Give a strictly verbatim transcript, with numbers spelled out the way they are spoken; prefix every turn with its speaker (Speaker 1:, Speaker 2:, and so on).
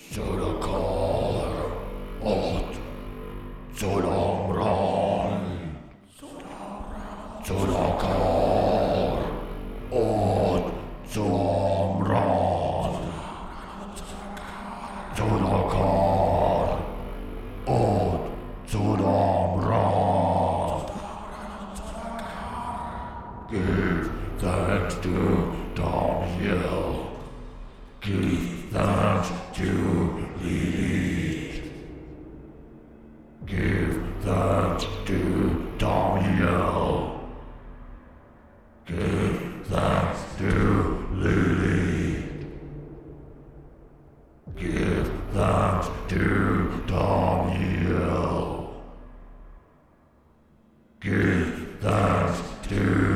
Speaker 1: Sudakar åt Sodamran. Sudakar åt Sodamran. Sudakar åt Sodamran. Give thanks to Daniel. Give thanks to Lilith. Give thanks to Daniel. Give thanks to Lilith. Give thanks to Daniel. Give thanks to